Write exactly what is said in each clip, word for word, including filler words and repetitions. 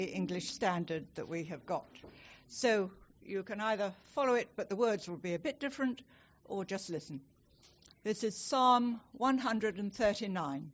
English Standard that we have got. So you can either follow it, but the words will be a bit different, or just listen. This is Psalm one hundred thirty-nine.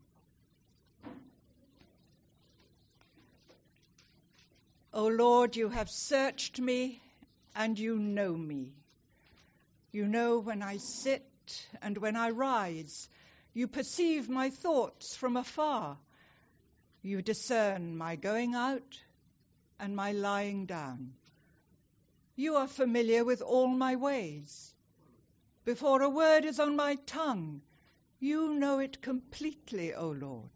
O Lord, you have searched me, and you know me. You know when I sit and when I rise. You perceive my thoughts from afar. You discern my going out and my lying down. You are familiar with all my ways. Before a word is on my tongue, you know it completely, O Lord.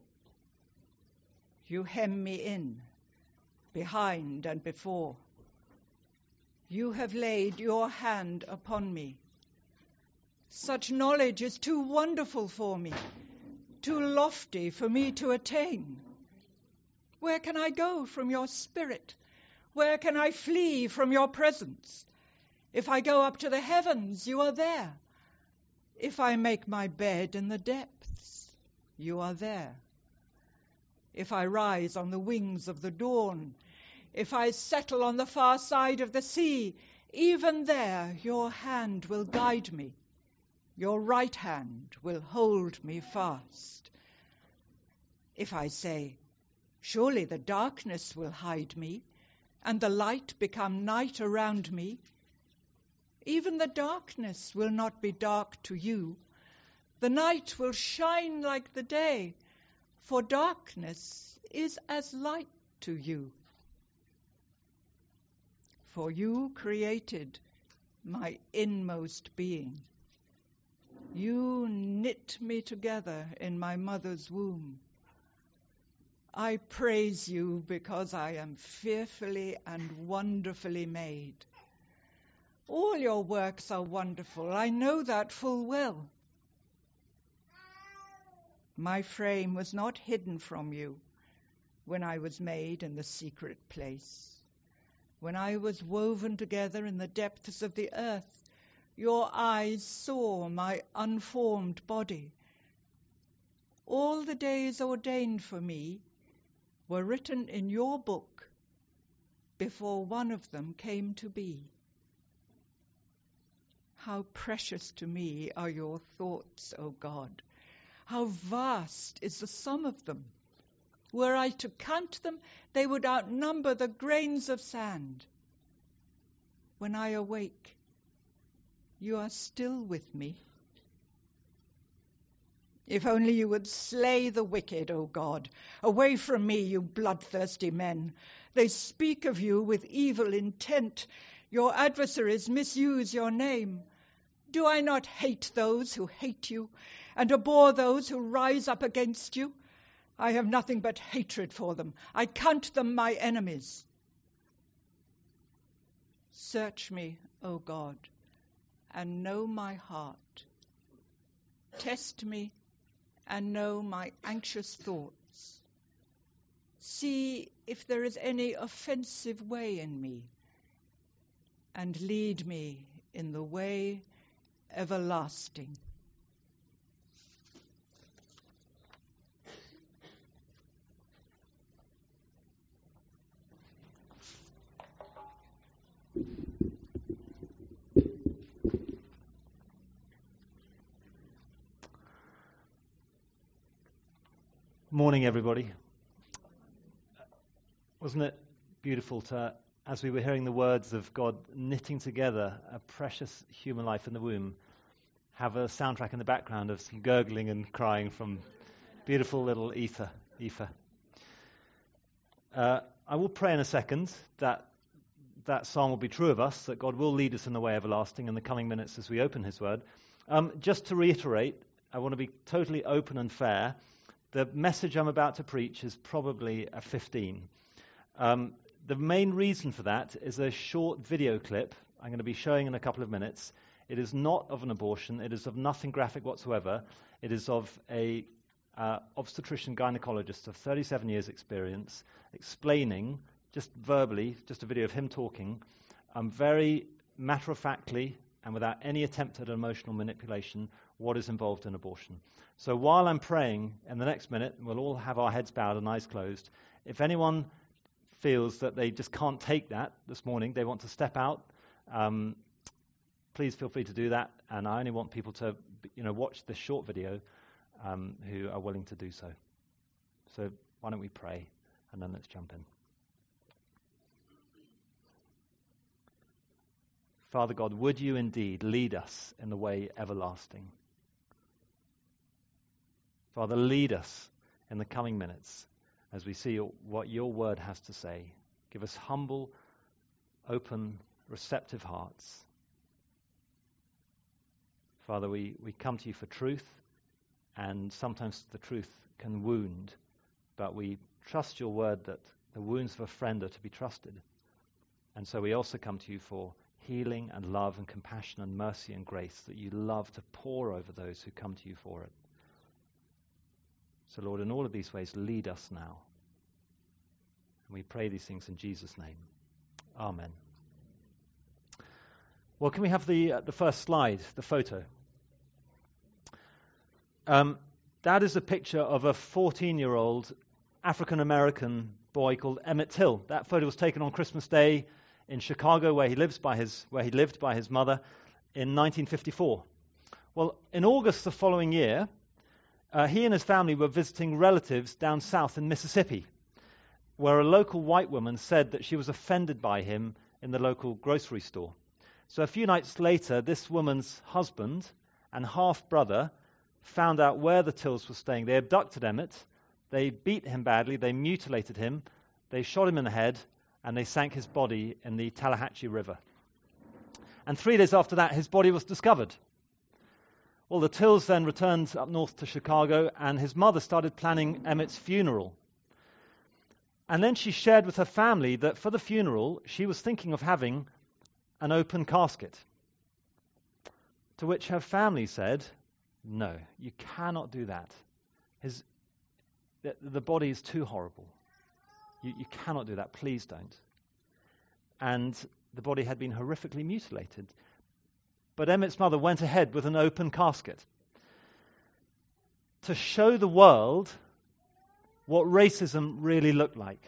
You hem me in, behind and before. You have laid your hand upon me. Such knowledge is too wonderful for me, too lofty for me to attain. Where can I go from your spirit? Where can I flee from your presence? If I go up to the heavens, you are there. If I make my bed in the depths, you are there. If I rise on the wings of the dawn, if I settle on the far side of the sea, even there your hand will guide me. Your right hand will hold me fast. If I say, surely the darkness will hide me, and the light become night around me, even the darkness will not be dark to you. The night will shine like the day, for darkness is as light to you. For you created my inmost being. You knit me together in my mother's womb. I praise you because I am fearfully and wonderfully made. All your works are wonderful. I know that full well. My frame was not hidden from you when I was made in the secret place. When I was woven together in the depths of the earth, your eyes saw my unformed body. All the days ordained for me were written in your book before one of them came to be. How precious to me are your thoughts, O God. How vast is the sum of them. Were I to count them, they would outnumber the grains of sand. When I awake, you are still with me. If only you would slay the wicked, O God. Away from me, you bloodthirsty men. They speak of you with evil intent. Your adversaries misuse your name. Do I not hate those who hate you, and abhor those who rise up against you? I have nothing but hatred for them. I count them my enemies. Search me, O God, and know my heart. Test me and know my anxious thoughts. See if there is any offensive way in me, and lead me in the way everlasting. Morning, everybody. Wasn't it beautiful to, as we were hearing the words of God knitting together a precious human life in the womb, have a soundtrack in the background of some gurgling and crying from beautiful little Aoife. Aoife. Uh, I will pray in a second that that psalm will be true of us, that God will lead us in the way everlasting in the coming minutes as we open his word. Um, just to reiterate, I want to be totally open and fair. The message I'm about to preach is probably a fifteen. Um, the main reason for that is a short video clip I'm going to be showing in a couple of minutes. It is not of an abortion. It is of nothing graphic whatsoever. It is of a uh, obstetrician gynecologist of thirty-seven years experience explaining, just verbally, just a video of him talking, um, very matter-of-factly and without any attempt at emotional manipulation, what is involved in abortion. So while I'm praying in the next minute, we'll all have our heads bowed and eyes closed. If anyone feels that they just can't take that this morning, they want to step out, um, please feel free to do that. And I only want people to, you know, watch this short video um, who are willing to do so. So why don't we pray, and then let's jump in. Father God, would you indeed lead us in the way everlasting? Father, lead us in the coming minutes as we see what your word has to say. Give us humble, open, receptive hearts. Father, we, we come to you for truth, and sometimes the truth can wound, but we trust your word that the wounds of a friend are to be trusted. And so we also come to you for healing and love and compassion and mercy and grace that you love to pour over those who come to you for it. So Lord, in all of these ways, lead us now. And we pray these things in Jesus' name. Amen. Well, can we have the uh, the first slide, the photo? Um, that is a picture of a fourteen-year-old African-American boy called Emmett Till. That photo was taken on Christmas Day in Chicago, where he lives by his where he lived by his mother in nineteen fifty-four. Well, in August the following year, uh, he and his family were visiting relatives down south in Mississippi, where a local white woman said that she was offended by him in the local grocery store. So a few nights later, this woman's husband and half-brother found out where the Tills were staying. They abducted Emmett, they beat him badly, they mutilated him, they shot him in the head, and they sank his body in the Tallahatchie River. And three days after that, his body was discovered. Well, the Tills then returned up north to Chicago, and his mother started planning Emmett's funeral. And then she shared with her family that for the funeral, she was thinking of having an open casket. To which her family said, no, you cannot do that. His, the, the body is too horrible. You, you cannot do that. Please don't. And the body had been horrifically mutilated. But Emmett's mother went ahead with an open casket to show the world what racism really looked like.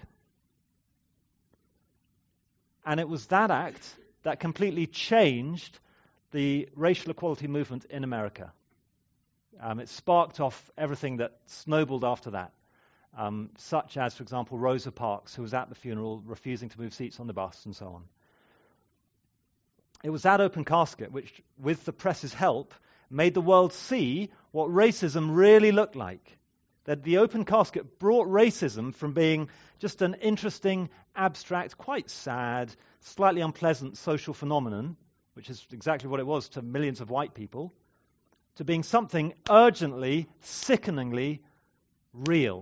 And it was that act that completely changed the racial equality movement in America. Um, it sparked off everything that snowballed after that, um, such as, for example, Rosa Parks, who was at the funeral refusing to move seats on the bus and so on. It was that open casket which, with the press's help, made the world see what racism really looked like. That the open casket brought racism from being just an interesting, abstract, quite sad, slightly unpleasant social phenomenon, which is exactly what it was to millions of white people, to being something urgently, sickeningly real.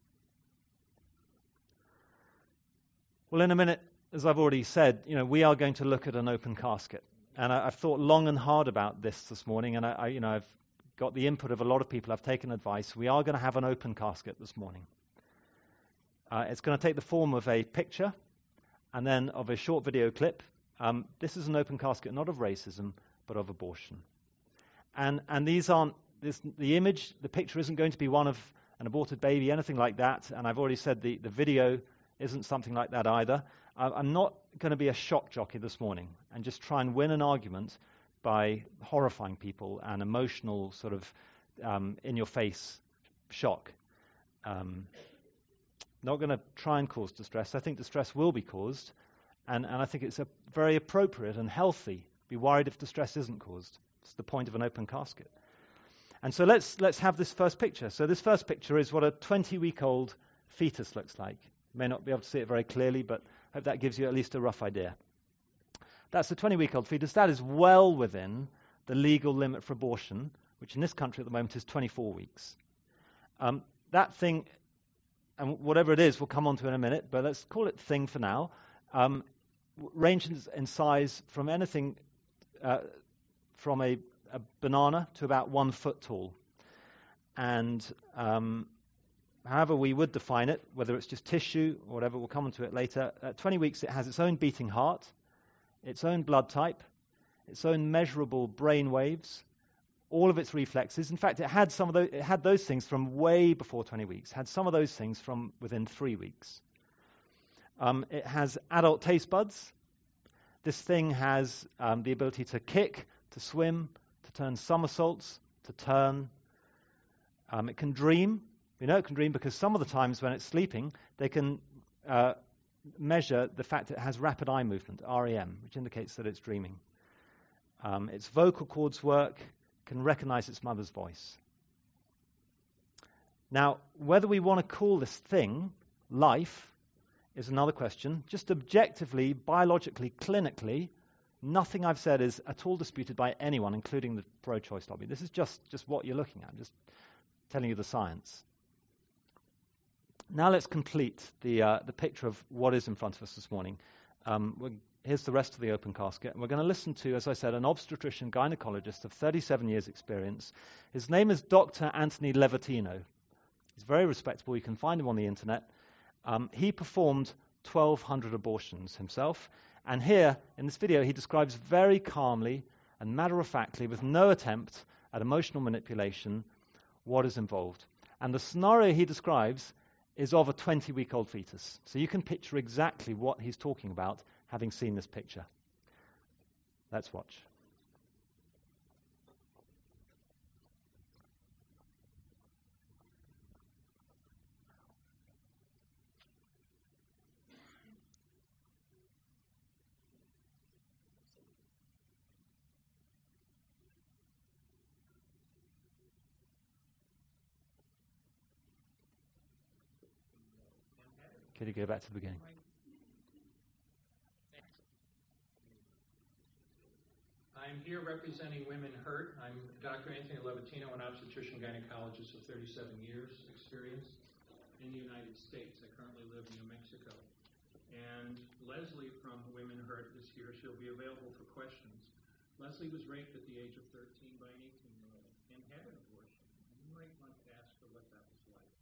Well, in a minute, as I've already said, you know, we are going to look at an open casket. And I, I've thought long and hard about this this morning, and I, I, you know, I've got the input of a lot of people. I've taken advice. We are going to have an open casket this morning. Uh, it's going to take the form of a picture and then of a short video clip. Um, this is an open casket, not of racism, but of abortion. And and these aren't, this, the image, the picture isn't going to be one of an aborted baby, anything like that. And I've already said the, the video isn't something like that either. Uh, I'm not going to be a shock jockey this morning and just try and win an argument by horrifying people and emotional sort of um, in-your-face shock. Um, not going to try and cause distress. I think distress will be caused, and, and I think it's a very appropriate and healthy. Be worried if distress isn't caused. It's the point of an open casket. And so let's let's have this first picture. So this first picture is what a twenty-week-old fetus looks like. You may not be able to see it very clearly, but I hope that gives you at least a rough idea. That's a twenty-week-old fetus. That is well within the legal limit for abortion, which in this country at the moment is twenty-four weeks. Um, that thing, and whatever it is, we'll come on to in a minute, but let's call it thing for now, um, ranges in size from anything uh, from a, a banana to about one foot tall. And um, however we would define it, whether it's just tissue or whatever, we'll come on to it later. At twenty weeks, it has its own beating heart, its own blood type, its own measurable brain waves, all of its reflexes. In fact, it had some of those, it had those things from way before twenty weeks, had some of those things from within three weeks. Um, it has adult taste buds. This thing has um, the ability to kick, to swim, to turn somersaults, to turn. Um, it can dream. We know it can dream because some of the times when it's sleeping, they can uh, measure the fact that it has rapid eye movement, R E M, which indicates that it's dreaming. Um, its vocal cords work, can recognize its mother's voice. Now, whether we want to call this thing life is another question. Just objectively, biologically, clinically, nothing I've said is at all disputed by anyone, including the pro-choice lobby. This is just, just what you're looking at, just telling you the science. Now let's complete the uh, the picture of what is in front of us this morning. Um, we're, here's the rest of the open casket. We're going to listen to, as I said, an obstetrician gynecologist of thirty-seven years' experience. His name is Doctor Anthony Levatino. He's very respectable. You can find him on the internet. Um, he performed twelve hundred abortions himself. And here, in this video, he describes very calmly and matter-of-factly, with no attempt at emotional manipulation, what is involved. And the scenario he describes is of a twenty-week-old fetus. So you can picture exactly what he's talking about, having seen this picture. Let's watch. Could you go back to the beginning? I'm here representing Women Hurt. I'm Doctor Anthony Levatino, an obstetrician gynecologist of thirty-seven years experience in the United States. I currently live in New Mexico. And Leslie from Women Hurt is here. She'll be available for questions. Leslie was raped at the age of thirteen by an eighteen-year-old and had an abortion. You might want to ask her what that was like.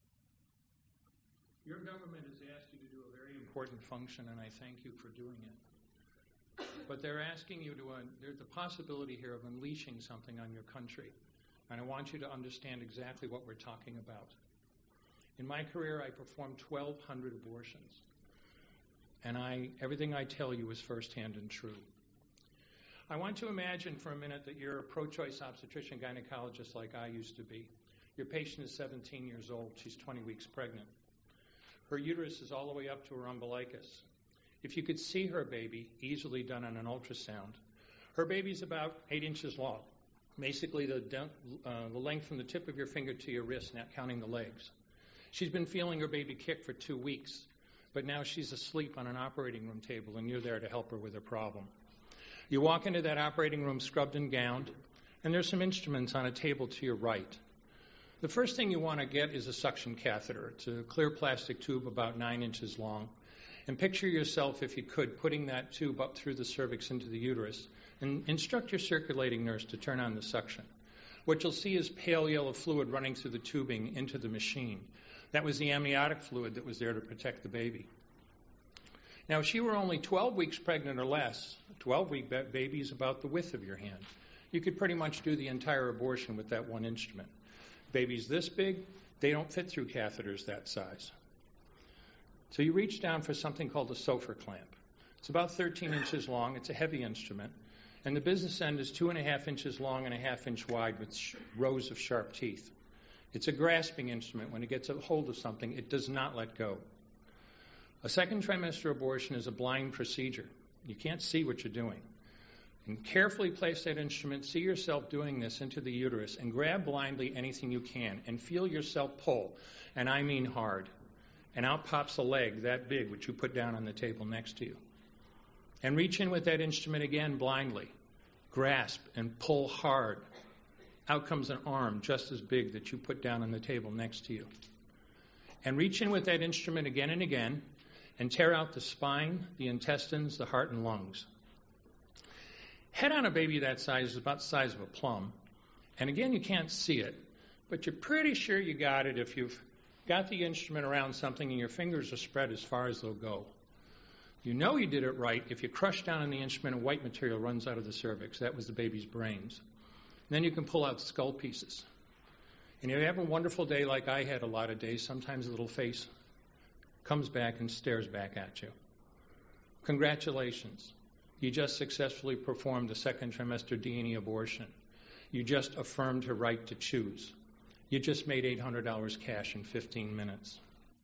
Your government has asked you to do a very important function, and I thank you for doing it. But they're asking you to, uh, there's the possibility here of unleashing something on your country. And I want you to understand exactly what we're talking about. In my career, I performed twelve hundred abortions. And I, everything I tell you is firsthand and true. I want to imagine for a minute that you're a pro-choice obstetrician gynecologist like I used to be. Your patient is seventeen years old. She's twenty weeks pregnant. Her uterus is all the way up to her umbilicus. If you could see her baby, easily done on an ultrasound, her baby's about eight inches long, basically the, uh, the length from the tip of your finger to your wrist, not counting the legs. She's been feeling her baby kick for two weeks, but now she's asleep on an operating room table, and you're there to help her with her problem. You walk into that operating room scrubbed and gowned, and there's some instruments on a table to your right. The first thing you want to get is a suction catheter. It's a clear plastic tube about nine inches long. And picture yourself, if you could, putting that tube up through the cervix into the uterus, and instruct your circulating nurse to turn on the suction. What you'll see is pale yellow fluid running through the tubing into the machine. That was the amniotic fluid that was there to protect the baby. Now, if she were only twelve weeks pregnant or less, a twelve-week baby is about the width of your hand. You could pretty much do the entire abortion with that one instrument. Babies this big, they don't fit through catheters that size. So you reach down for something called a Sofer clamp. It's about thirteen inches long. It's a heavy instrument. And the business end is two and a half inches long and a half inch wide with sh- rows of sharp teeth. It's a grasping instrument. When it gets a hold of something, it does not let go. A second trimester abortion is a blind procedure. You can't see what you're doing. And carefully place that instrument, see yourself doing this into the uterus, and grab blindly anything you can, and feel yourself pull, and I mean hard. And out pops a leg that big, which you put down on the table next to you. And reach in with that instrument again blindly. Grasp and pull hard. Out comes an arm just as big that you put down on the table next to you. And reach in with that instrument again and again, and tear out the spine, the intestines, the heart, and lungs. Head on a baby that size is about the size of a plum. And again, you can't see it, but you're pretty sure you got it if you've got the instrument around something and your fingers are spread as far as they'll go. You know you did it right if you crush down on the instrument and white material runs out of the cervix. That was the baby's brains. And then you can pull out skull pieces. And if you have a wonderful day like I had a lot of days, sometimes the little face comes back and stares back at you. Congratulations. You just successfully performed a second trimester D and E abortion. You just affirmed her right to choose. You just made eight hundred dollars cash in fifteen minutes.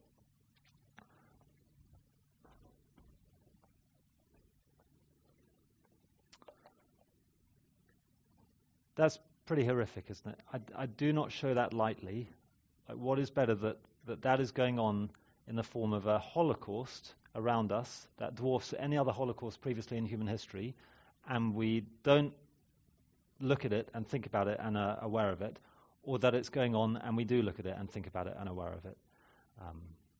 That's pretty horrific, isn't it? I, I do not show that lightly. Like, what is better that, that that is going on in the form of a Holocaust around us that dwarfs any other Holocaust previously in human history, and we don't look at it and think about it and are aware of it, or that it's going on and we do look at it and think about it and are aware of it. Um,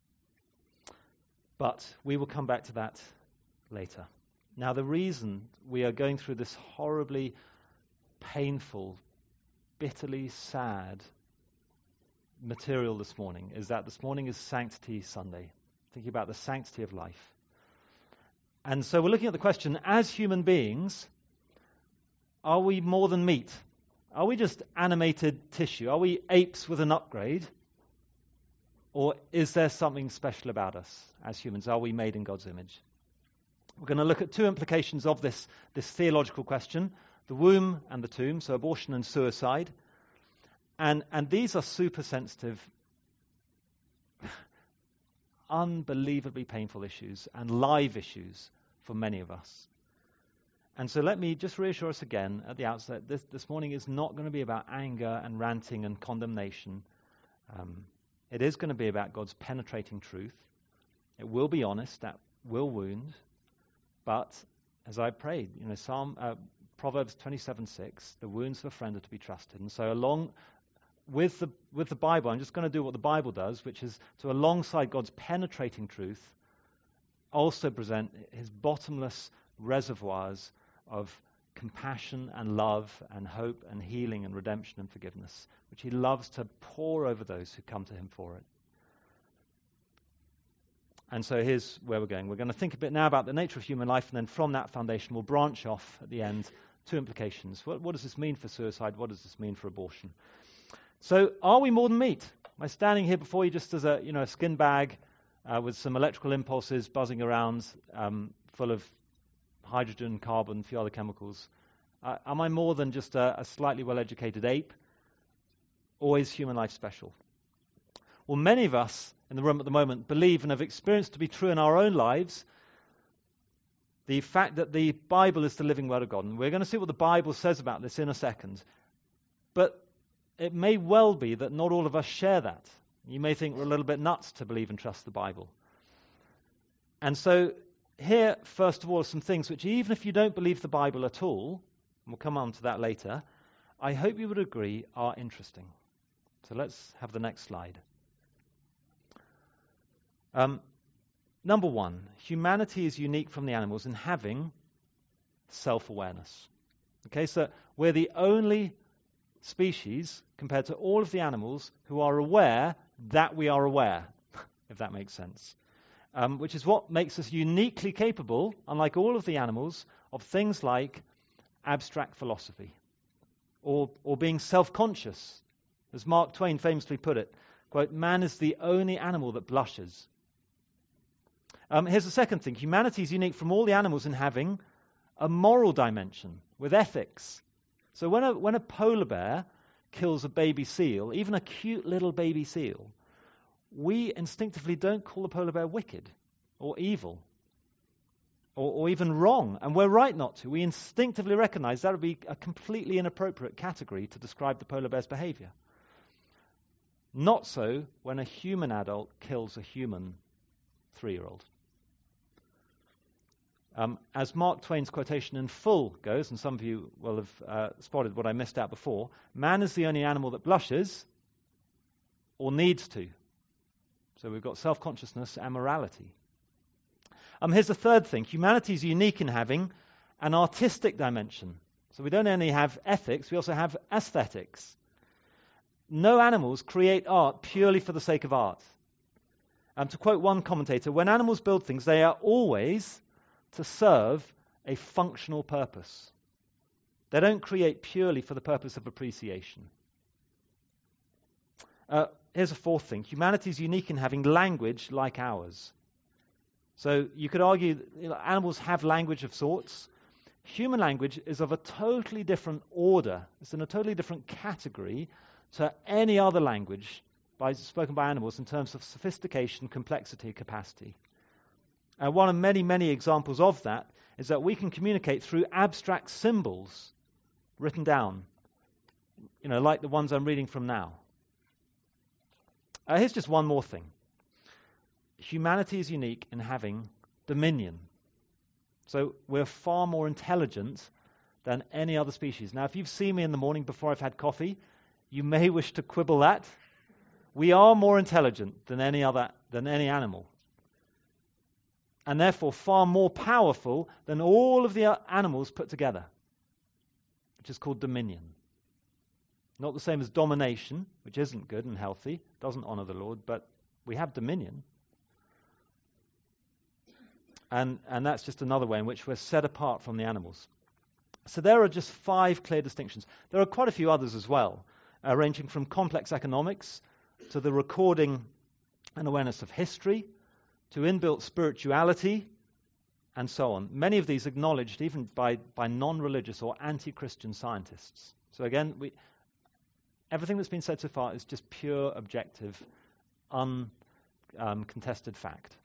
but we will come back to that later. Now, the reason we are going through this horribly painful, bitterly sad material this morning is that this morning is Sanctity Sunday, thinking about the sanctity of life. And so we're looking at the question, as human beings, are we more than meat? Are we just animated tissue? Are we apes with an upgrade? Or is there something special about us as humans? Are we made in God's image? We're going to look at two implications of this, this theological question, the womb and the tomb, so abortion and suicide. And, and these are super sensitive, unbelievably painful issues and live issues for many of us. And so let me just reassure us again at the outset, this, this morning is not going to be about anger and ranting and condemnation. Um, it is going to be about God's penetrating truth. It will be honest, that will wound. But as I prayed, you know, Psalm, uh, Proverbs twenty-seven six, the wounds of a friend are to be trusted. And so along with the with the Bible, I'm just going to do what the Bible does, which is to, alongside God's penetrating truth, also present his bottomless reservoirs of compassion and love and hope and healing and redemption and forgiveness, which he loves to pour over those who come to him for it. And so here's where we're going. We're going to think a bit now about the nature of human life, and then from that foundation we'll branch off at the end two implications. What, what does this mean for suicide? What does this mean for abortion? So are we more than meat? Am I standing here before you just as a, you know, a skin bag uh, with some electrical impulses buzzing around, um, full of hydrogen, carbon, a few other chemicals? Uh, am I more than just a, a slightly well-educated ape? Or is human life special? Well, many of us in the room at the moment believe and have experienced to be true in our own lives the fact that the Bible is the living Word of God. And we're going to see what the Bible says about this in a second. But it may well be that not all of us share that. You may think we're a little bit nuts to believe and trust the Bible. And so here, first of all, are some things which, even if you don't believe the Bible at all, and we'll come on to that later, I hope you would agree are interesting. So let's have the next slide. Um, number one, humanity is unique from the animals in having self-awareness. Okay, so we're the only species, compared to all of the animals, who are aware that we are aware, if that makes sense. Um, which is what makes us uniquely capable, unlike all of the animals, of things like abstract philosophy, or, or being self-conscious. As Mark Twain famously put it, quote, "Man is the only animal that blushes." Um, here's the second thing. Humanity is unique from all the animals in having a moral dimension with ethics. So when a, when a polar bear kills a baby seal, even a cute little baby seal, we instinctively don't call the polar bear wicked or evil or, or even wrong. And we're right not to. We instinctively recognize that would be a completely inappropriate category to describe the polar bear's behavior. Not so when a human adult kills a human three-year-old. Um, as Mark Twain's quotation in full goes, and some of you will have uh, spotted what I missed out before, man is the only animal that blushes or needs to. So we've got self-consciousness and morality. Um, here's the third thing. Humanity is unique in having an artistic dimension. So we don't only have ethics, we also have aesthetics. No animals create art purely for the sake of art. Um, to quote one commentator, when animals build things, they are always to serve a functional purpose. They don't create purely for the purpose of appreciation. Uh, here's a fourth thing. Humanity is unique in having language like ours. So you could argue that, you know, animals have language of sorts. Human language is of a totally different order. It's in a totally different category to any other language by, spoken by animals in terms of sophistication, complexity, capacity. And one of many, many examples of that is that we can communicate through abstract symbols written down, you know, like the ones I'm reading from now. Uh, here's just one more thing. Humanity is unique in having dominion. So we're far more intelligent than any other species. Now, if you've seen me in the morning before I've had coffee, you may wish to quibble that. We are more intelligent than any other, than any animal. And therefore far more powerful than all of the animals put together, which is called dominion. Not the same as domination, which isn't good and healthy, doesn't honor the Lord, but we have dominion. And, and that's just another way in which we're set apart from the animals. So there are just five clear distinctions. There are quite a few others as well, uh, ranging from complex economics to the recording and awareness of history, to inbuilt spirituality, and so on. Many of these acknowledged even by, by non-religious or anti-Christian scientists. So again, we, everything that's been said so far is just pure, objective, uncontested um, fact.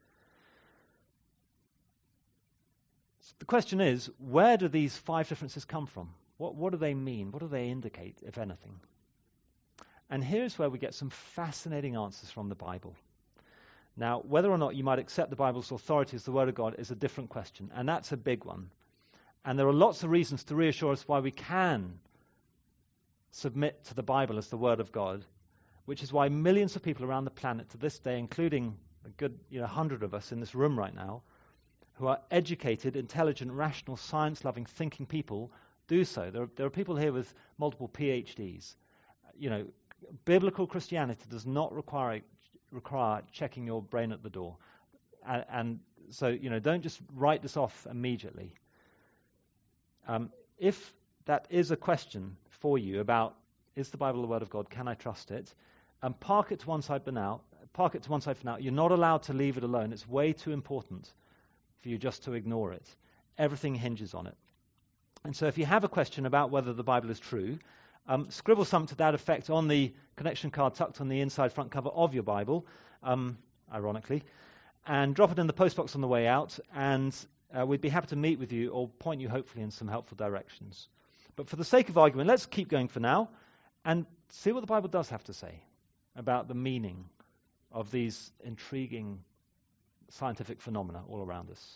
So the question is, where do these five differences come from? What, what do they mean? What do they indicate, if anything? And here's where we get some fascinating answers from the Bible. Now, whether or not you might accept the Bible's authority as the Word of God is a different question, and that's a big one. And there are lots of reasons to reassure us why we can submit to the Bible as the Word of God, which is why millions of people around the planet to this day, including a good you know, hundred of us in this room right now, who are educated, intelligent, rational, science-loving, thinking people, do so. There are, there are people here with multiple P H Ds. You know, biblical Christianity does not require require checking your brain at the door. And, and so, you know, don't just write this off immediately. Um, if that is a question for you about, is the Bible the Word of God, can I trust it? And um, park it to one side for now. Park it to one side for now. You're not allowed to leave it alone. It's way too important for you just to ignore it. Everything hinges on it. And so if you have a question about whether the Bible is true, Um, scribble something to that effect on the connection card tucked on the inside front cover of your Bible, um, ironically, and drop it in the postbox on the way out, and uh, we'd be happy to meet with you or point you hopefully in some helpful directions. But for the sake of argument, let's keep going for now and see what the Bible does have to say about the meaning of these intriguing scientific phenomena all around us.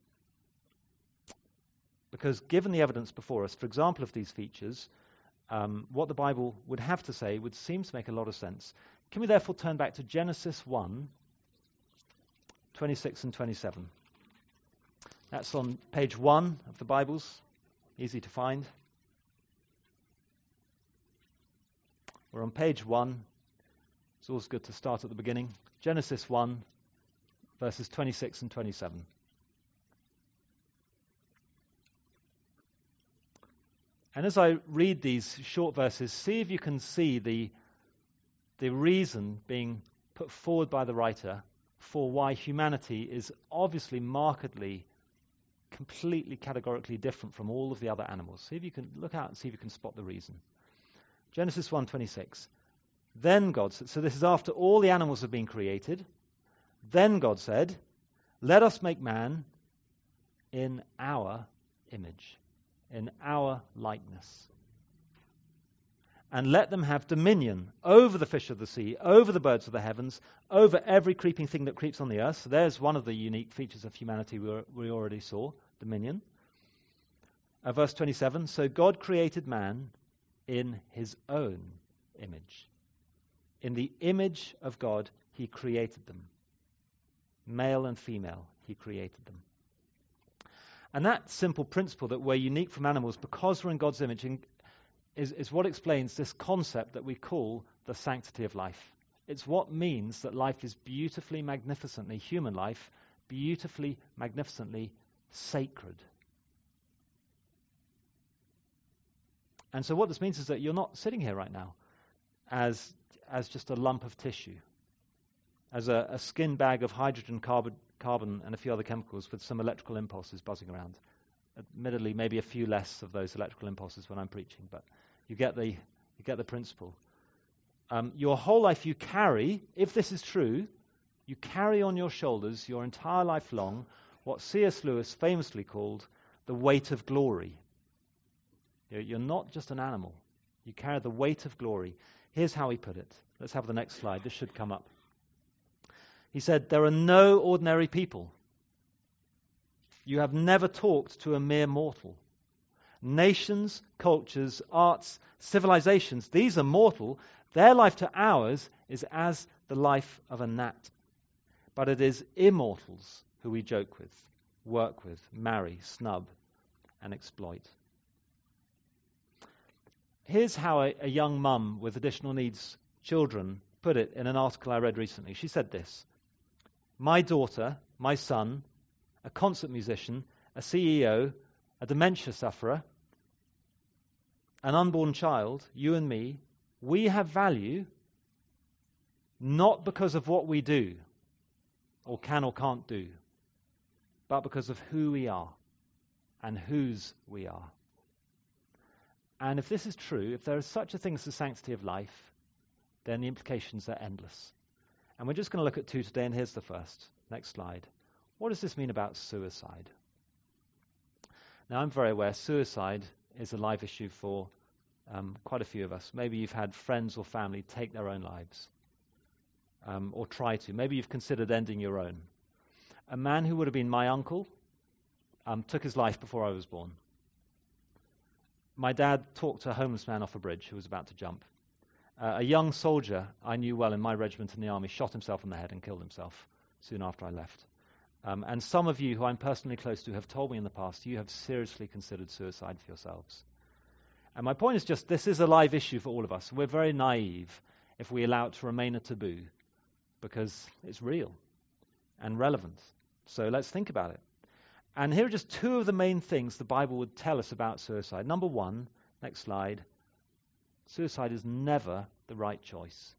Because given the evidence before us, for example, of these features, Um, what the Bible would have to say would seem to make a lot of sense. Can we therefore turn back to Genesis one, twenty-six and twenty-seven? That's on page one of the Bibles, easy to find. We're on page one. It's always good to start at the beginning. Genesis one, verses twenty-six and twenty-seven. And as I read these short verses, see if you can see the, the reason being put forward by the writer for why humanity is obviously markedly, completely, categorically different from all of the other animals. See if you can look out and see if you can spot the reason. Genesis one twenty-six. Then God said, so this is after all the animals have been created. Then God said, let us make man in our image, in our likeness, and let them have dominion over the fish of the sea, over the birds of the heavens, over every creeping thing that creeps on the earth. So there's one of the unique features of humanity we, were, we already saw, dominion. Uh, verse twenty-seven, so God created man in his own image. In the image of God, he created them. Male and female, he created them. And that simple principle that we're unique from animals because we're in God's image is, is what explains this concept that we call the sanctity of life. It's what means that life is beautifully, magnificently, human life, beautifully, magnificently sacred. And so what this means is that you're not sitting here right now as, as just a lump of tissue, as a, a skin bag of hydrogen carbon, carbon and a few other chemicals with some electrical impulses buzzing around. Admittedly, maybe a few less of those electrical impulses when I'm preaching, but you get the, you get the principle. Um, your whole life you carry, if this is true, you carry on your shoulders your entire life long what C S Lewis famously called the weight of glory. You're, you're not just an animal. You carry the weight of glory. Here's how he put it. Let's have the next slide. This should come up. He said, there are no ordinary people. You have never talked to a mere mortal. Nations, cultures, arts, civilizations, these are mortal. Their life to ours is as the life of a gnat. But it is immortals who we joke with, work with, marry, snub, and exploit. Here's how a, a young mum with additional needs children put it in an article I read recently. She said this: my daughter, my son, a concert musician, a C E O, a dementia sufferer, an unborn child, you and me, we have value not because of what we do or can or can't do, but because of who we are and whose we are. And if this is true, if there is such a thing as the sanctity of life, then the implications are endless. And we're just going to look at two today, and here's the first. Next slide. What does this mean about suicide? Now, I'm very aware suicide is a live issue for um, quite a few of us. Maybe you've had friends or family take their own lives, um, or try to. Maybe you've considered ending your own. A man who would have been my uncle um, took his life before I was born. My dad talked to a homeless man off a bridge who was about to jump. Uh, a young soldier I knew well in my regiment in the army shot himself in the head and killed himself soon after I left. Um, and some of you who I'm personally close to have told me in the past you have seriously considered suicide for yourselves. And my point is just this is a live issue for all of us. We're very naive if we allow it to remain a taboo because it's real and relevant. So let's think about it. And here are just two of the main things the Bible would tell us about suicide. Number one, next slide, suicide is never the right choice.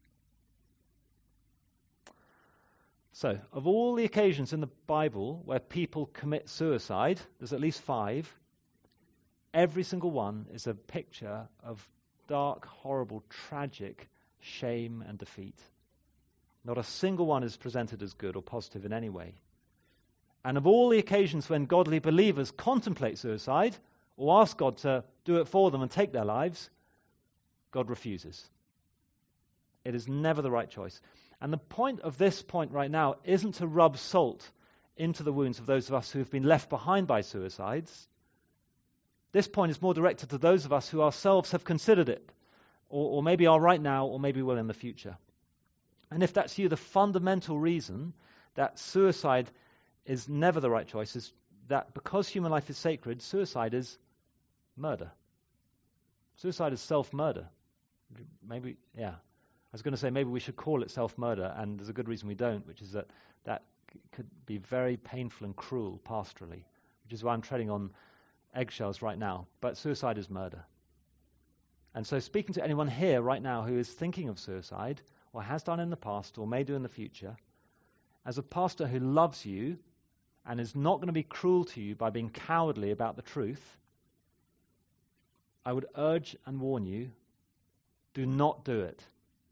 So, of all the occasions in the Bible where people commit suicide, there's at least five, every single one is a picture of dark, horrible, tragic shame and defeat. Not a single one is presented as good or positive in any way. And of all the occasions when godly believers contemplate suicide or ask God to do it for them and take their lives, God refuses. It is never the right choice. And the point of this point right now isn't to rub salt into the wounds of those of us who have been left behind by suicides. This point is more directed to those of us who ourselves have considered it, or, or maybe are right now, or maybe will in the future. And if that's you, the fundamental reason that suicide is never the right choice is that because human life is sacred, suicide is murder. Suicide is self-murder. Maybe, yeah. I was going to say maybe we should call it self-murder, and there's a good reason we don't, which is that that c- could be very painful and cruel pastorally, which is why I'm treading on eggshells right now. But suicide is murder. And so speaking to anyone here right now who is thinking of suicide, or has done in the past, or may do in the future, as a pastor who loves you and is not going to be cruel to you by being cowardly about the truth, I would urge and warn you, do not do it.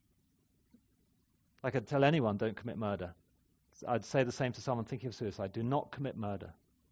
Like I'd tell anyone, don't commit murder. I'd say the same to someone thinking of suicide. Do not commit murder.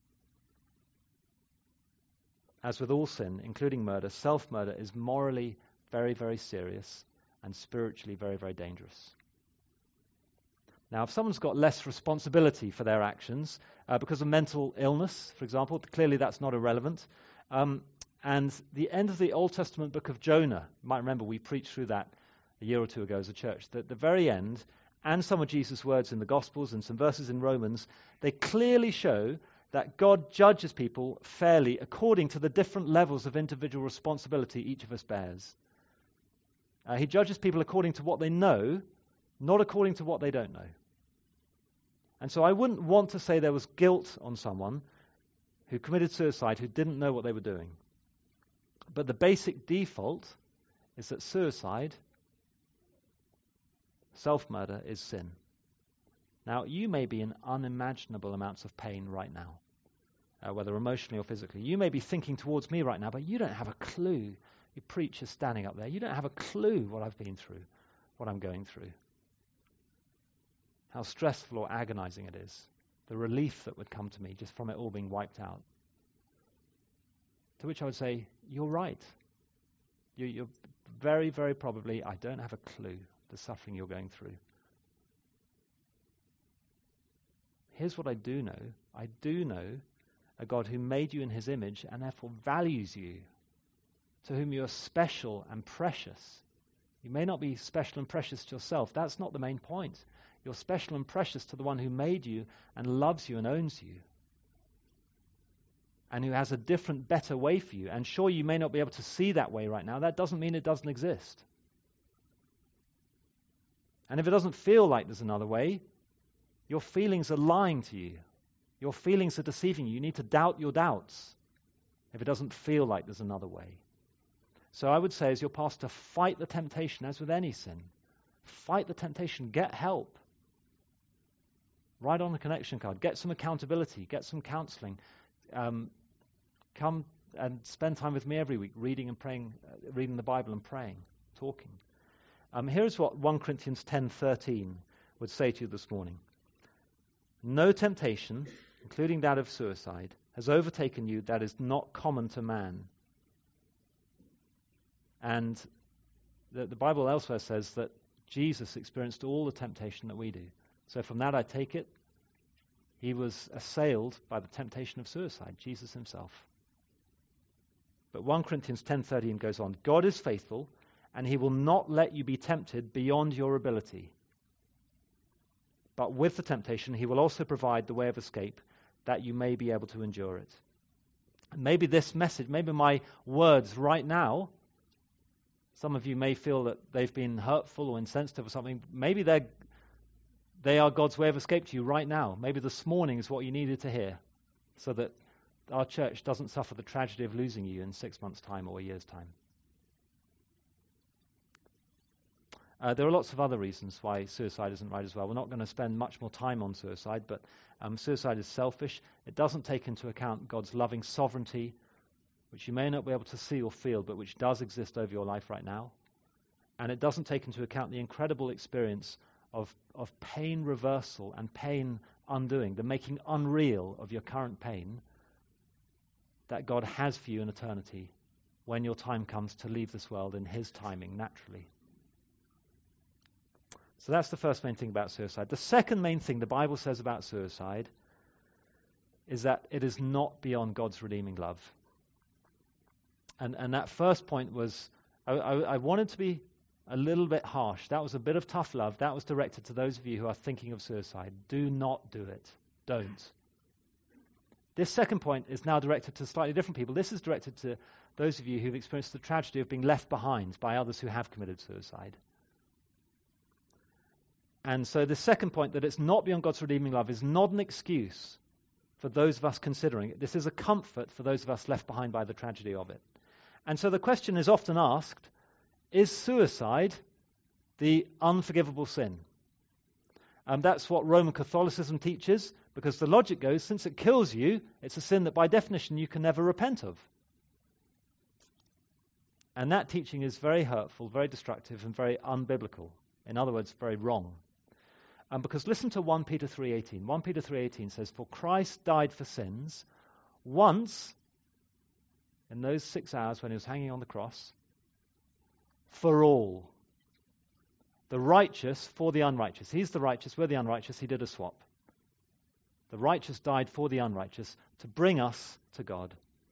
As with all sin, including murder, self-murder is morally very, very serious and spiritually very, very dangerous. Now, if someone's got less responsibility for their actions uh, because of mental illness, for example, clearly that's not irrelevant. Um, and the end of the Old Testament book of Jonah, you might remember we preached through that a year or two ago as a church, that the very end, and some of Jesus' words in the Gospels and some verses in Romans, they clearly show that God judges people fairly according to the different levels of individual responsibility each of us bears. Uh, he judges people according to what they know, not according to what they don't know. And so I wouldn't want to say there was guilt on someone who committed suicide who didn't know what they were doing. But the basic default is that suicide, self-murder, is sin. Now, you may be in unimaginable amounts of pain right now, uh, whether emotionally or physically. You may be thinking towards me right now, but you don't have a clue. Your preacher's standing up there. You don't have a clue what I've been through, what I'm going through. How stressful or agonizing it is. The relief that would come to me just from it all being wiped out. To which I would say, you're right. You, you're very, very probably, I don't have a clue the suffering you're going through. Here's what I do know. I do know a God who made you in his image and therefore values you, to whom you are special and precious. You may not be special and precious to yourself. That's not the main point. You're special and precious to the one who made you and loves you and owns you, and who has a different, better way for you. And sure, you may not be able to see that way right now. That doesn't mean it doesn't exist. And if it doesn't feel like there's another way, your feelings are lying to you. Your feelings are deceiving you. You need to doubt your doubts if it doesn't feel like there's another way. So I would say, as your pastor, fight the temptation as with any sin. Fight the temptation. Get help. Write on a connection card. Get some accountability. Get some counseling. Um, come and spend time with me every week, reading and praying, uh, reading the Bible and praying, talking. Um, here's what First Corinthians ten thirteen would say to you this morning. No temptation, including that of suicide, has overtaken you that is not common to man. And the, the Bible elsewhere says that Jesus experienced all the temptation that we do. So from that I take it, he was assailed by the temptation of suicide, Jesus himself. But First Corinthians ten thirteen goes on, God is faithful, and he will not let you be tempted beyond your ability. But with the temptation, he will also provide the way of escape, that you may be able to endure it. And maybe this message, maybe my words right now, some of you may feel that they've been hurtful or insensitive or something. Maybe they're They are God's way of escape to you right now. Maybe this morning is what you needed to hear, so that our church doesn't suffer the tragedy of losing you in six months' time or a year's time. Uh, there are lots of other reasons why suicide isn't right as well. We're not going to spend much more time on suicide, but um, suicide is selfish. It doesn't take into account God's loving sovereignty, which you may not be able to see or feel, but which does exist over your life right now. And it doesn't take into account the incredible experience Of, of pain reversal and pain undoing, the making unreal of your current pain that God has for you in eternity when your time comes to leave this world in his timing, naturally. So that's the first main thing about suicide. The second main thing the Bible says about suicide is that it is not beyond God's redeeming love. And, and that first point was, I, I, I wanted to be a little bit harsh. That was a bit of tough love. That was directed to those of you who are thinking of suicide. Do not do it. Don't. This second point is now directed to slightly different people. This is directed to those of you who've experienced the tragedy of being left behind by others who have committed suicide. And so the second point, that it's not beyond God's redeeming love, is not an excuse for those of us considering it. This is a comfort for those of us left behind by the tragedy of it. And so the question is often asked, is suicide the unforgivable sin? And that's what Roman Catholicism teaches, because the logic goes, since it kills you, it's a sin that by definition you can never repent of. And that teaching is very hurtful, very destructive, and very unbiblical. In other words, very wrong. And because listen to First Peter three eighteen. First Peter three eighteen says, "For Christ died for sins once, in those six hours when he was hanging on the cross, for all. The righteous for the unrighteous." He's the righteous, we're the unrighteous. He did a swap. The righteous died for the unrighteous to bring us to God.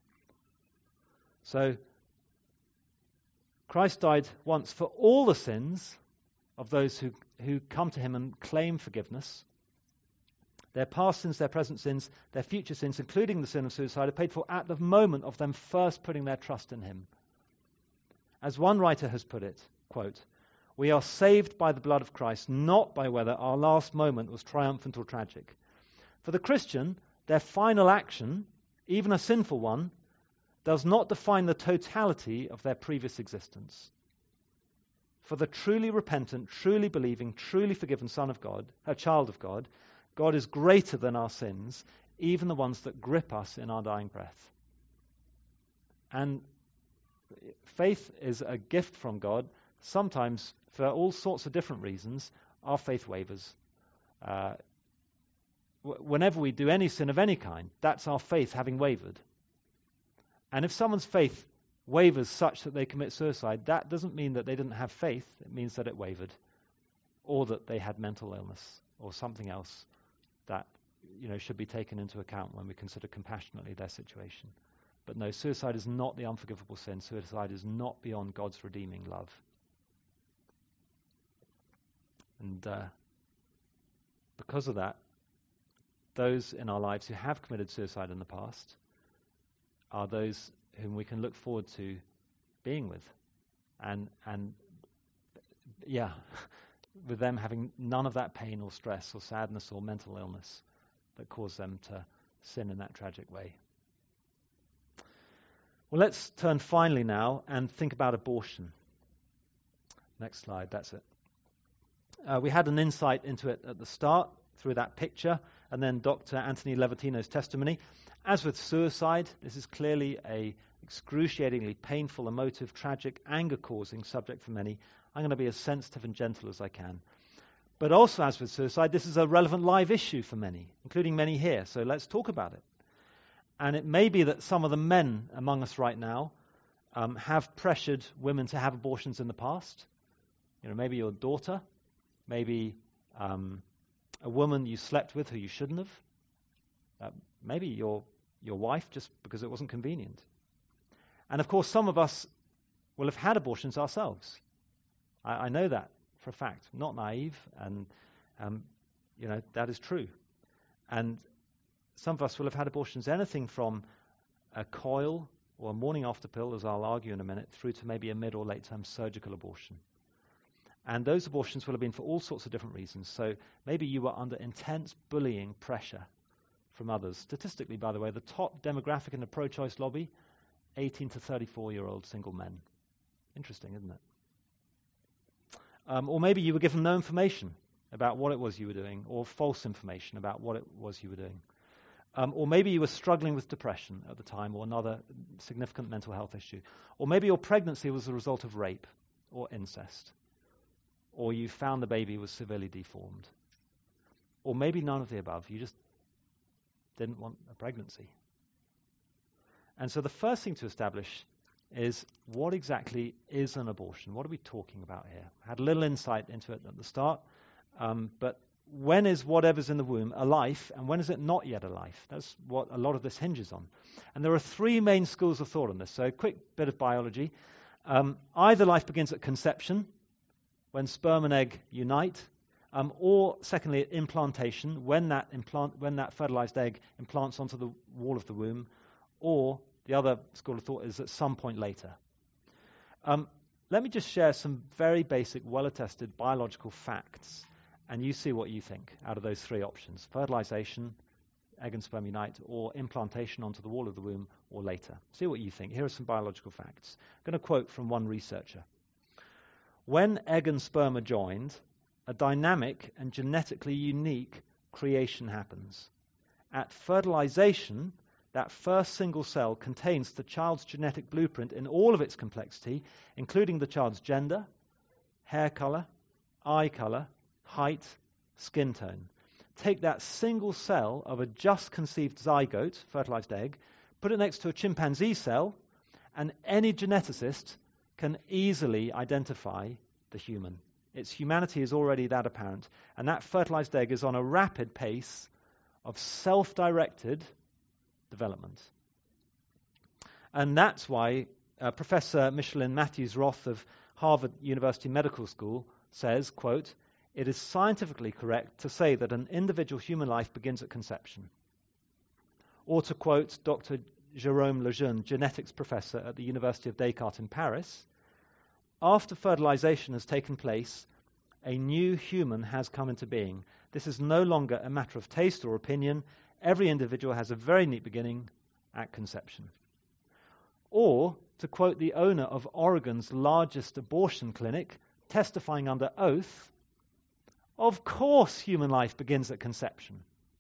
So, Christ died once for all the sins of those who, who come to him and claim forgiveness. Their past sins, their present sins, their future sins, including the sin of suicide, are paid for at the moment of them first putting their trust in him. As one writer has put it, quote, "We are saved by the blood of Christ, not by whether our last moment was triumphant or tragic." For the Christian, their final action, even a sinful one, does not define the totality of their previous existence. For the truly repentant, truly believing, truly forgiven son of God, a child of God, God is greater than our sins, even the ones that grip us in our dying breath. And faith is a gift from God. Sometimes, for all sorts of different reasons, our faith wavers. Uh, w- whenever we do any sin of any kind, that's our faith having wavered. And if someone's faith wavers such that they commit suicide, that doesn't mean that they didn't have faith. It means that it wavered, or that they had mental illness, or something else that, you know, should be taken into account when we consider compassionately their situation. But no, suicide is not the unforgivable sin. Suicide is not beyond God's redeeming love. And uh, because of that, those in our lives who have committed suicide in the past are those whom we can look forward to being with. And, and yeah, with them having none of that pain or stress or sadness or mental illness that caused them to sin in that tragic way. Well, let's turn finally now and think about abortion. Next slide, that's it. Uh, we had an insight into it at the start through that picture, and then Doctor Anthony Levatino's testimony. As with suicide, this is clearly a excruciatingly painful, emotive, tragic, anger-causing subject for many. I'm going to be as sensitive and gentle as I can. But also, as with suicide, this is a relevant live issue for many, including many here. So let's talk about it. And it may be that some of the men among us right now um, have pressured women to have abortions in the past. You know, maybe your daughter, maybe um, a woman you slept with who you shouldn't have, uh, maybe your your wife just because it wasn't convenient. And of course, some of us will have had abortions ourselves. I, I know that for a fact. I'm not naive, and um, you know that is true. And some of us will have had abortions, anything from a coil or a morning after pill, as I'll argue in a minute, through to maybe a mid or late term surgical abortion. And those abortions will have been for all sorts of different reasons. So maybe you were under intense bullying pressure from others. Statistically, by the way, the top demographic in the pro-choice lobby, eighteen to thirty-four-year-old single men. Interesting, isn't it? Um, or maybe you were given no information about what it was you were doing, or false information about what it was you were doing. Um, or maybe you were struggling with depression at the time, or another significant mental health issue. Or maybe your pregnancy was the result of rape or incest. Or you found the baby was severely deformed. Or maybe none of the above. You just didn't want a pregnancy. And so the first thing to establish is, what exactly is an abortion? What are we talking about here? I had a little insight into it at the start, um, but when is whatever's in the womb a life, and when is it not yet a life? That's what a lot of this hinges on. And there are three main schools of thought on this. So a quick bit of biology. Um, either life begins at conception, when sperm and egg unite, um, or secondly, implantation, when that implant, when that fertilized egg implants onto the wall of the womb, or the other school of thought is at some point later. Um, let me just share some very basic, well-attested biological facts, and you see what you think out of those three options: fertilization, egg and sperm unite, or implantation onto the wall of the womb, or later. See what you think. Here are some biological facts. I'm going to quote from one researcher. When egg and sperm are joined, a dynamic and genetically unique creation happens. At fertilization, that first single cell contains the child's genetic blueprint in all of its complexity, including the child's gender, hair color, eye color, height, skin tone. Take that single cell of a just conceived zygote, fertilized egg, put it next to a chimpanzee cell, and any geneticist can easily identify the human. Its humanity is already that apparent, and that fertilized egg is on a rapid pace of self-directed development. And that's why uh, Professor Micheline Matthews-Roth of Harvard University Medical School says, quote, "It is scientifically correct to say that an individual human life begins at conception." Or to quote Doctor Jérôme Lejeune, genetics professor at the University of Descartes in Paris, "After fertilization has taken place, a new human has come into being. This is no longer a matter of taste or opinion. Every individual has a very neat beginning at conception." Or, to quote the owner of Oregon's largest abortion clinic, testifying under oath, Of course, human life begins at conception.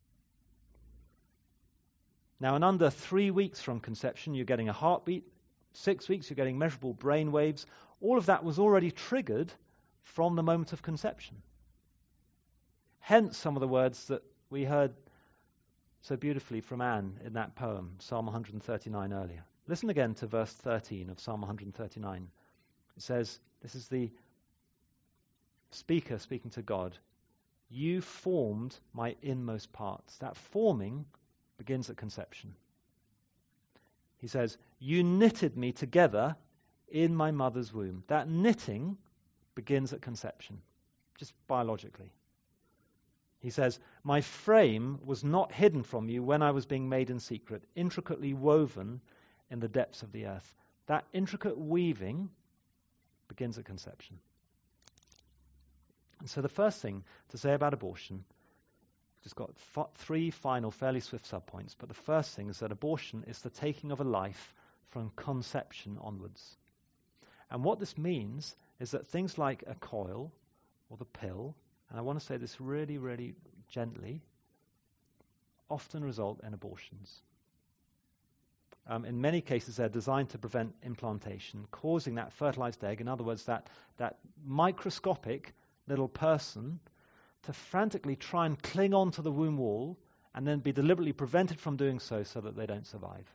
Now, in under three weeks from conception, you're getting a heartbeat. Six weeks, you're getting measurable brain waves. All of that was already triggered from the moment of conception. Hence, some of the words that we heard so beautifully from Anne in that poem, Psalm one thirty-nine earlier. Listen again to verse thirteen of Psalm one thirty-nine. It says, this is the speaker speaking to God. You formed my inmost parts. That forming begins at conception. He says, you knitted me together in my mother's womb. That knitting begins at conception, just biologically. He says, my frame was not hidden from you when I was being made in secret, intricately woven in the depths of the earth. That intricate weaving begins at conception. And so the first thing to say about abortion, just got f- three final, fairly swift subpoints, but the first thing is that abortion is the taking of a life from conception onwards. And what this means is that things like a coil or the pill, and I want to say this really, really gently, often result in abortions. Um, in many cases, they're designed to prevent implantation, causing that fertilized egg, in other words, that, that microscopic little person, to frantically try and cling on to the womb wall and then be deliberately prevented from doing so so that they don't survive.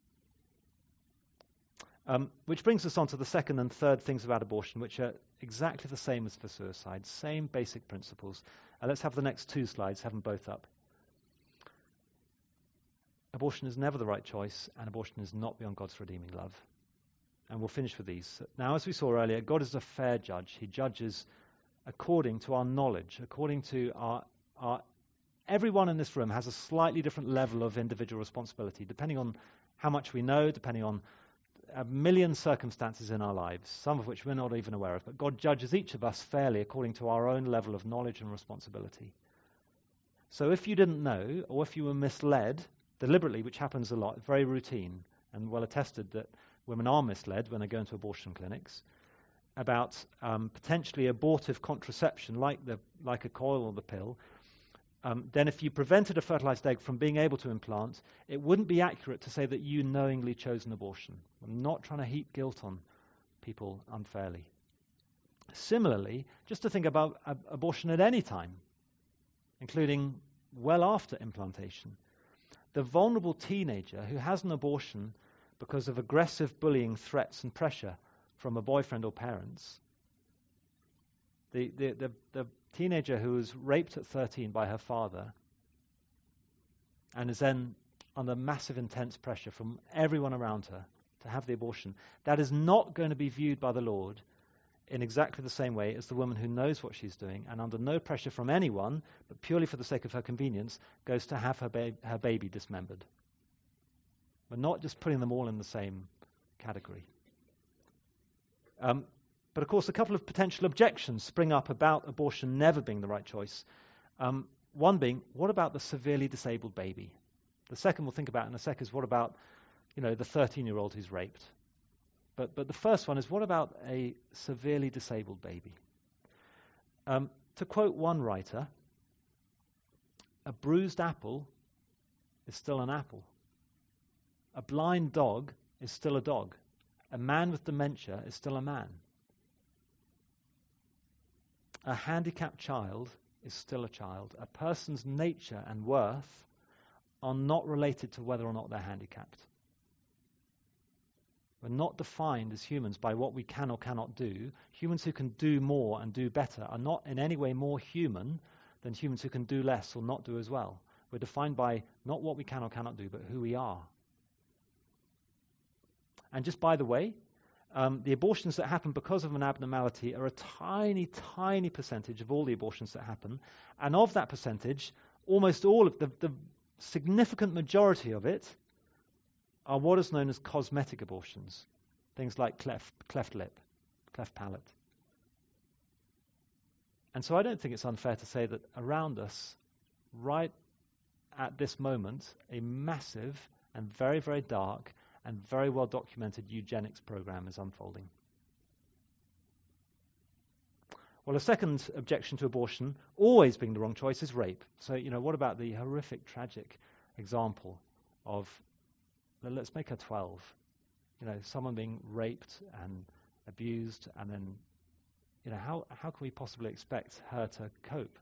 Um, which brings us on to the second and third things about abortion, which are exactly the same as for suicide, same basic principles. Uh, let's have the next two slides, have them both up. Abortion is never the right choice, and abortion is not beyond God's redeeming love. And we'll finish with these. Now, as we saw earlier, God is a fair judge. He judges according to our knowledge, according to our, our... Everyone in this room has a slightly different level of individual responsibility, depending on how much we know, depending on a million circumstances in our lives, some of which we're not even aware of. But God judges each of us fairly according to our own level of knowledge and responsibility. So if you didn't know, or if you were misled deliberately, which happens a lot, very routine, and well attested that women are misled when they go into abortion clinics, about um, potentially abortive contraception, like the like a coil or the pill, um, then if you prevented a fertilized egg from being able to implant, it wouldn't be accurate to say that you knowingly chose an abortion. I'm not trying to heap guilt on people unfairly. Similarly, just to think about ab- abortion at any time, including well after implantation, the vulnerable teenager who has an abortion because of aggressive bullying, threats, and pressure from a boyfriend or parents, the, the, the, the teenager who was raped at thirteen by her father and is then under massive intense pressure from everyone around her to have the abortion, that is not going to be viewed by the Lord in exactly the same way as the woman who knows what she's doing and under no pressure from anyone, but purely for the sake of her convenience, goes to have her, ba- her baby dismembered. We're not just putting them all in the same category. Um, but of course, a couple of potential objections spring up about abortion never being the right choice. Um, one being, what about the severely disabled baby? The second we'll think about in a sec is, what about, you know, the thirteen-year-old who's raped? But but the first one is, what about a severely disabled baby? Um, to quote one writer, a bruised apple is still an apple. A blind dog is still a dog. A man with dementia is still a man. A handicapped child is still a child. A person's nature and worth are not related to whether or not they're handicapped. We're not defined as humans by what we can or cannot do. Humans who can do more and do better are not in any way more human than humans who can do less or not do as well. We're defined by not what we can or cannot do, but who we are. And just by the way, um, the abortions that happen because of an abnormality are a tiny, tiny percentage of all the abortions that happen. And of that percentage, almost all of the, the significant majority of it are what is known as cosmetic abortions. Things like cleft, cleft lip, cleft palate. And so I don't think it's unfair to say that around us, right at this moment, a massive and very, very dark and very well documented eugenics program is unfolding. Well, a second objection to abortion, always being the wrong choice, is rape. So, you know, what about the horrific, tragic example of, well, let's make her twelve. You know, someone being raped and abused, and then, you know, how, how can we possibly expect her to cope?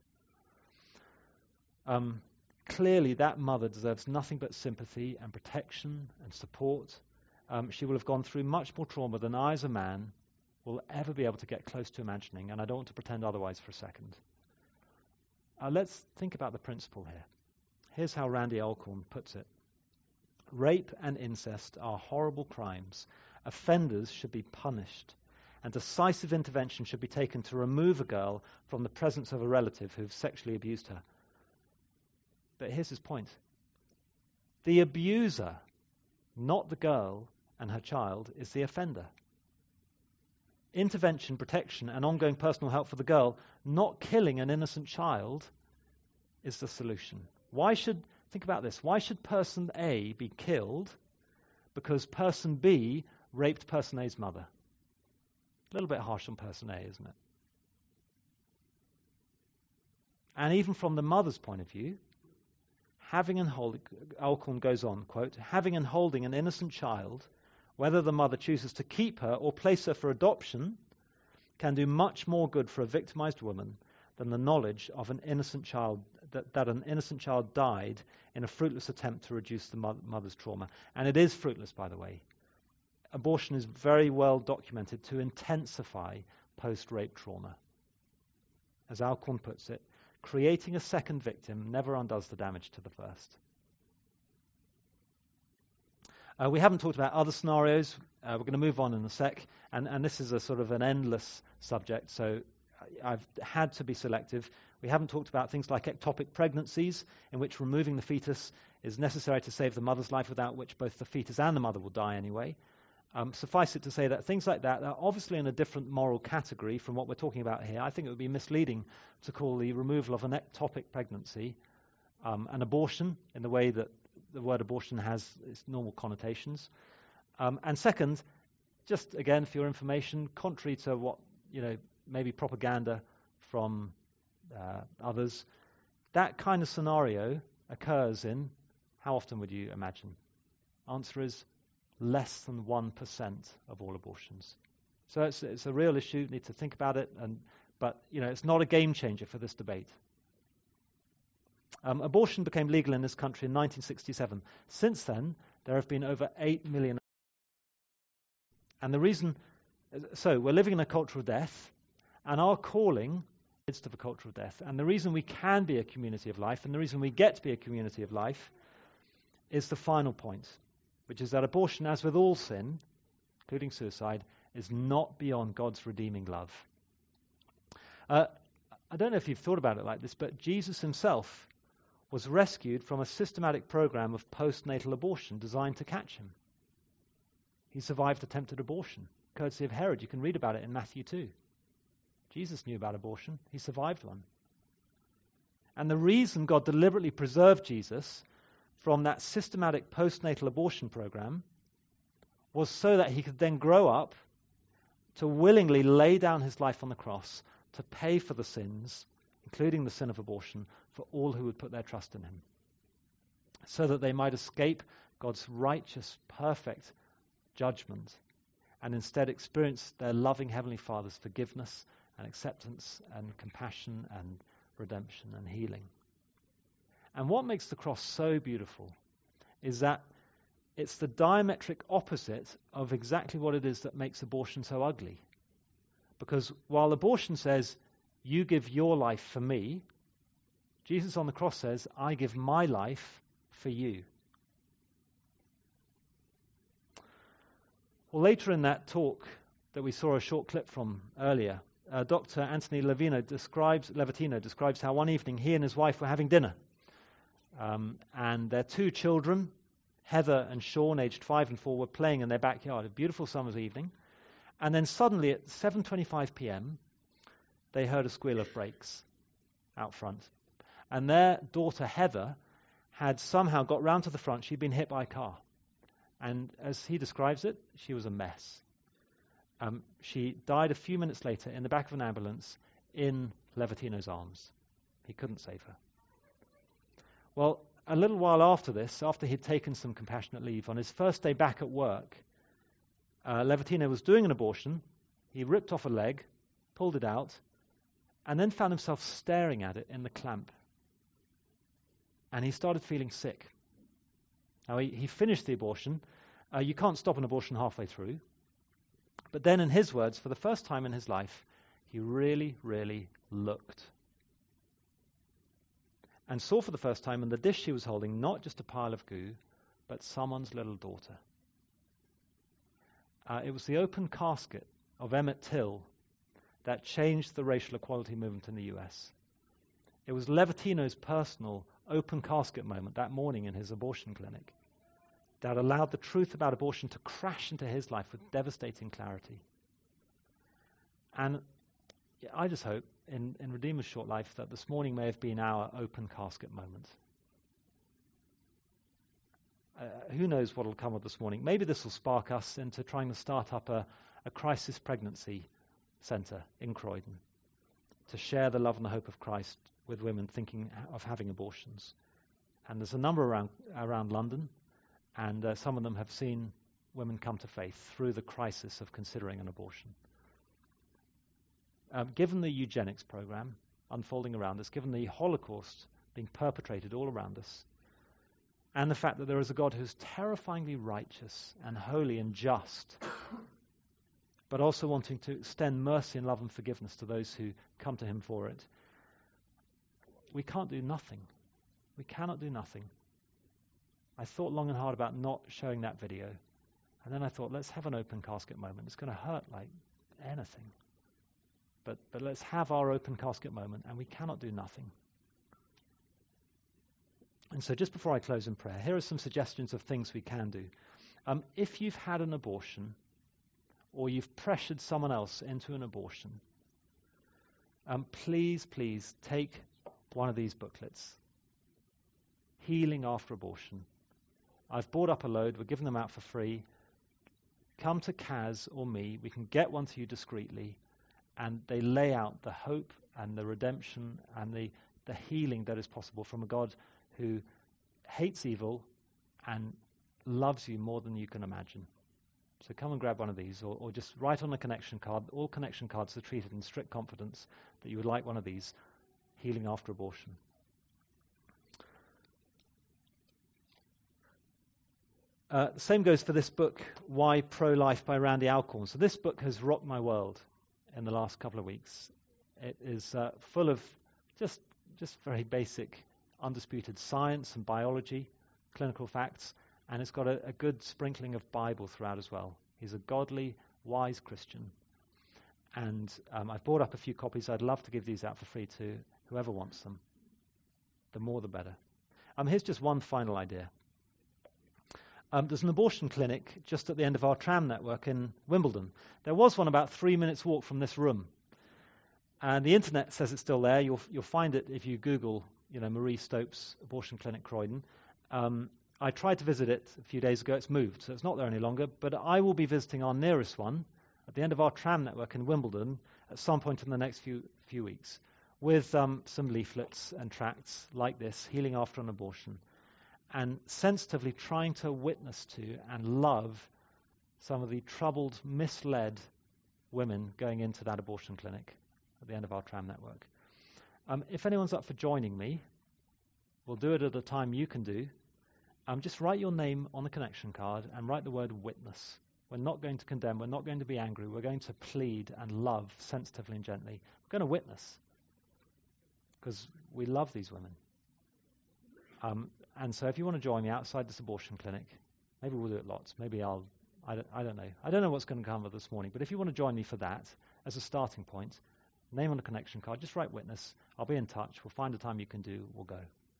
Um, clearly, that mother deserves nothing but sympathy and protection and support. Um, she will have gone through much more trauma than I, as a man, will ever be able to get close to imagining, and I don't want to pretend otherwise for a second. Uh, let's think about the principle here. Here's how Randy Alcorn puts it. Rape and incest are horrible crimes. Offenders should be punished, and decisive intervention should be taken to remove a girl from the presence of a relative who've sexually abused her. But here's his point. The abuser, not the girl and her child, is the offender. Intervention, protection, and ongoing personal help for the girl, not killing an innocent child, is the solution. Why should, think about this, why should person A be killed because person B raped person A's mother? A little bit harsh on person A, isn't it? And even from the mother's point of view, having and holding, Alcorn goes on, quote, having and holding an innocent child, whether the mother chooses to keep her or place her for adoption, can do much more good for a victimized woman than the knowledge of an innocent child, that, that an innocent child died in a fruitless attempt to reduce the mo- mother's trauma. And it is fruitless, by the way. Abortion is very well documented to intensify post-rape trauma. As Alcorn puts it, creating a second victim never undoes the damage to the first. Uh, we haven't talked about other scenarios. Uh, we're going to move on in a sec. And, and this is a sort of an endless subject, so I've had to be selective. We haven't talked about things like ectopic pregnancies, in which removing the fetus is necessary to save the mother's life, without which both the fetus and the mother will die anyway. Um, suffice it to say that things like that are obviously in a different moral category from what we're talking about here. I think it would be misleading to call the removal of an ectopic pregnancy um, an abortion in the way that the word abortion has its normal connotations. Um, and second, just again for your information, contrary to what, you know, maybe propaganda from uh, others, that kind of scenario occurs in, how often would you imagine? Answer is less than one percent of all abortions. So it's, it's a real issue, you need to think about it, and but you know, it's not a game changer for this debate. Um, abortion became legal in this country in nineteen sixty-seven. Since then, there have been over eight million. And the reason, so we're living in a culture of death, and our calling is to the culture of death. And the reason we can be a community of life, and the reason we get to be a community of life, is the final point, which is that abortion, as with all sin, including suicide, is not beyond God's redeeming love. Uh, I don't know if you've thought about it like this, but Jesus himself was rescued from a systematic program of postnatal abortion designed to catch him. He survived attempted abortion, courtesy of Herod. You can read about it in Matthew two. Jesus knew about abortion. He survived one. And the reason God deliberately preserved Jesus from that systematic postnatal abortion program was so that he could then grow up to willingly lay down his life on the cross to pay for the sins, including the sin of abortion, for all who would put their trust in him, so that they might escape God's righteous, perfect judgment and instead experience their loving Heavenly Father's forgiveness and acceptance and compassion and redemption and healing. And what makes the cross so beautiful is that it's the diametric opposite of exactly what it is that makes abortion so ugly. Because while abortion says, you give your life for me, Jesus on the cross says, I give my life for you. Well, later in that talk that we saw a short clip from earlier, uh, Doctor Anthony Levino describes, Levitino describes how one evening he and his wife were having dinner. Um, and their two children, Heather and Sean, aged five and four, were playing in their backyard, a beautiful summer's evening. And then suddenly at seven twenty-five p.m., they heard a squeal of brakes out front. And their daughter, Heather, had somehow got round to the front. She'd been hit by a car. And as he describes it, she was a mess. Um, she died a few minutes later in the back of an ambulance in Levitino's arms. He couldn't save her. Well, a little while after this, after he'd taken some compassionate leave, on his first day back at work, uh, Levitino was doing an abortion. He ripped off a leg, pulled it out, and then found himself staring at it in the clamp. And he started feeling sick. Now, he, he finished the abortion. Uh, you can't stop an abortion halfway through. But then, in his words, for the first time in his life, he really, really looked. And saw for the first time in the dish she was holding not just a pile of goo, but someone's little daughter. Uh, it was the open casket of Emmett Till that changed the racial equality movement in the U S. It was Levitino's personal open casket moment that morning in his abortion clinic that allowed the truth about abortion to crash into his life with devastating clarity. And I just hope in, in Redeemer's short life that this morning may have been our open casket moment. Uh, who knows what will come of this morning? Maybe this will spark us into trying to start up a, a crisis pregnancy centre in Croydon to share the love and the hope of Christ with women thinking of having abortions. And there's a number around around London, and uh, some of them have seen women come to faith through the crisis of considering an abortion. Um, given the eugenics program unfolding around us, given the Holocaust being perpetrated all around us, and the fact that there is a God who's terrifyingly righteous and holy and just, but also wanting to extend mercy and love and forgiveness to those who come to him for it, we can't do nothing. We cannot do nothing. I thought long and hard about not showing that video, and then I thought, let's have an open casket moment. It's going to hurt like anything. But, but let's have our open casket moment, and we cannot do nothing. And so just before I close in prayer, here are some suggestions of things we can do. Um, if you've had an abortion, or you've pressured someone else into an abortion, um, please, please take one of these booklets. Healing After Abortion. I've bought up a load. We're giving them out for free. Come to Kaz or me. We can get one to you discreetly. And they lay out the hope and the redemption and the, the healing that is possible from a God who hates evil and loves you more than you can imagine. So come and grab one of these, or, or just write on a connection card. All connection cards are treated in strict confidence that you would like one of these. Healing After Abortion. Uh, the same goes for this book, Why Pro-Life by Randy Alcorn. So this book has rocked my world in the last couple of weeks. It is uh, full of just just very basic, undisputed science and biology, clinical facts, and it's got a, a good sprinkling of Bible throughout as well. He's a godly, wise Christian. And um, I've bought up a few copies. I'd love to give these out for free to whoever wants them. The more the better. Um, here's just one final idea. Um, there's an abortion clinic just at the end of our tram network in Wimbledon. There was one about three minutes walk from this room. And the internet says it's still there. You'll you'll find it if you Google, you know, Marie Stopes Abortion Clinic Croydon. Um, I tried to visit it a few days ago. It's moved, so it's not there any longer. But I will be visiting our nearest one at the end of our tram network in Wimbledon at some point in the next few few weeks, with um, some leaflets and tracts like this, Healing After an Abortion, and sensitively trying to witness to and love some of the troubled, misled women going into that abortion clinic at the end of our tram network. Um, if anyone's up for joining me, we'll do it at a time you can do. Um, just write your name on the connection card and write the word witness. We're not going to condemn. We're not going to be angry. We're going to plead and love sensitively and gently. We're going to witness because we love these women. Um, and so if you want to join me outside this abortion clinic, maybe we'll do it lots. Maybe I'll, I don't, I don't know. I don't know what's going to come of this morning. But if you want to join me for that as a starting point, name on the connection card, just write witness. I'll be in touch. We'll find a time you can do. We'll go.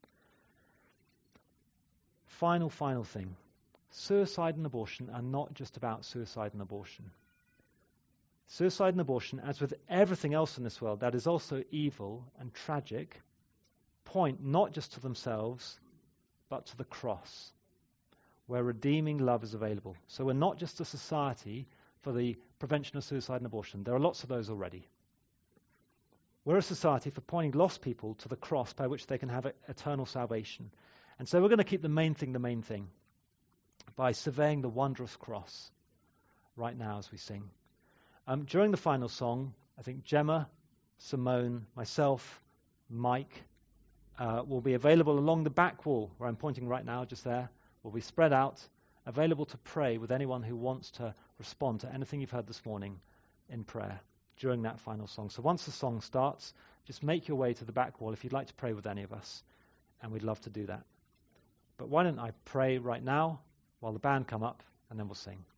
Final, final thing. Suicide and abortion are not just about suicide and abortion. Suicide and abortion, as with everything else in this world that is also evil and tragic, point not just to themselves, but to the cross, where redeeming love is available. So we're not just a society for the prevention of suicide and abortion. There are lots of those already. We're a society for pointing lost people to the cross by which they can have eternal salvation. And so we're going to keep the main thing the main thing by surveying the wondrous cross right now as we sing. Um, during the final song, I think Gemma, Simone, myself, Mike uh, will be available along the back wall where I'm pointing right now, just there. We'll be spread out, available to pray with anyone who wants to respond to anything you've heard this morning in prayer during that final song. So once the song starts, just make your way to the back wall if you'd like to pray with any of us, and we'd love to do that. But why don't I pray right now while the band come up, and then we'll sing.